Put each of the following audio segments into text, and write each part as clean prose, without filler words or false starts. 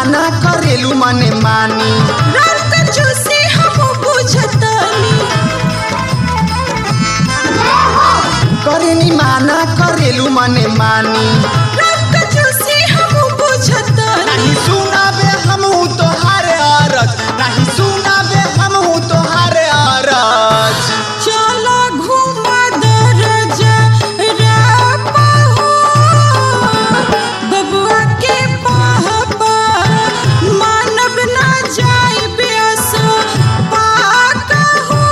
माना करेलू मने मानी रात चूसी हम बुझतनी करेनी माना करेलू मने मानी रात चूसी हम बुझतनी नहीं सुनाबे हमहू तोहारे अरज नहीं सुनाबे हमहू तोहारे अरज चला घुमा दरजा रापा हो बबुआ के पापा मानव ना जाए बेअसो पाका हो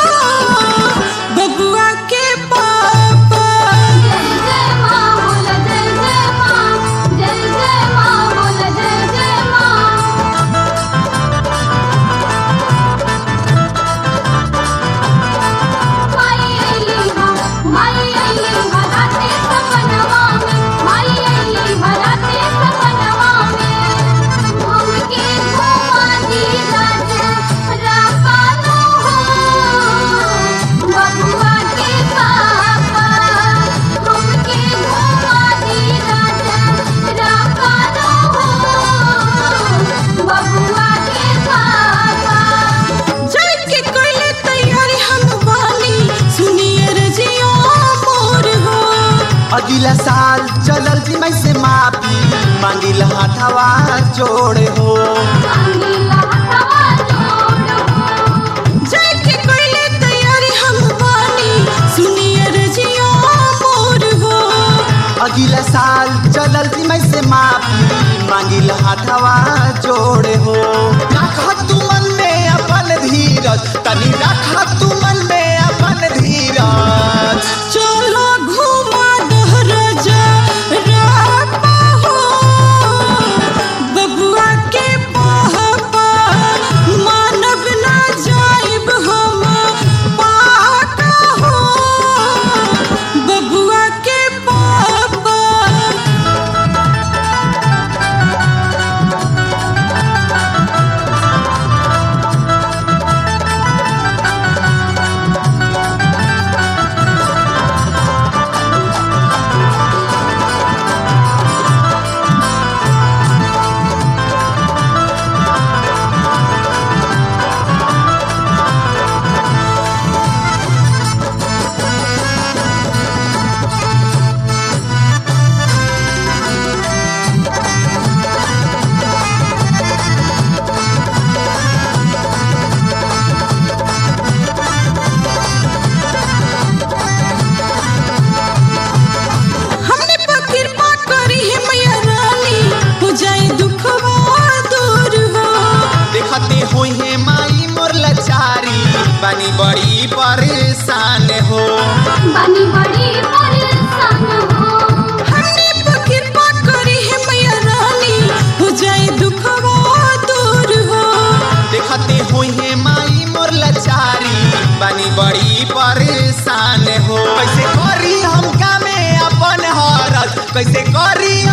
बबुआ के पापा जय जय माँ बोल जय जय माँ जय जय माँ बोल जय जय माँ माई अली भराते सपनवा में माई अली भराते सपनवा में हमके घुमा दी राजा रापालो हो बबुआ के पापा हमके घुमा दी राजा रापालो हो बबुआ के पापा जाए के कोयले तैयारी हम बानी सुनिए रजिया मोर हो अगला साल चलल जी मैं से माफी मांगिल हाथवा जोड़े हो अंगीला हवा जोड़ जाए के कोयले तैयारी हम बानी सुनिए रजिया मोर हो अगला साल चलल जी मैं से माफी मांगिल हाथवा जोड़े हो रख तू मन में अपन धीरज तनी रख तू मन में अपन धीरज चलो घुमा दरजा रापा हो बबुआ के पापा मानव ना जाइब हम पाका हो बबुआ के पापा हमने पर कृपा करी है मैया रानी हो जाए दुखवा दूर हो देखते हुई है माई मोर लाचारी बनी बड़ी परेशान हो बनी बड़ी परेशान हो हमने पर कृपा करी है मैया रानी हो जाए दुखवा दूर हो देखते हुई है माई मोर लाचारी बनी बड़ी परेशान हो कैसे करी हम कामे अपन हरज कैसे करी